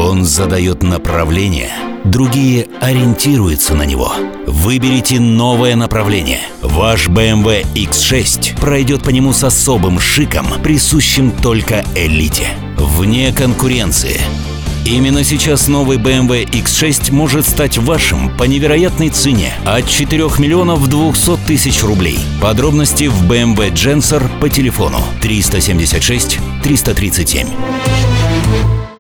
Он задает направление, другие ориентируются на него. Выберите новое направление. Ваш BMW X6 пройдет по нему с особым шиком, присущим только элите. Вне конкуренции. Именно сейчас новый BMW X6 может стать вашим по невероятной цене от 4 миллионов 200 тысяч рублей. Подробности в BMW Gensor по телефону 376 337.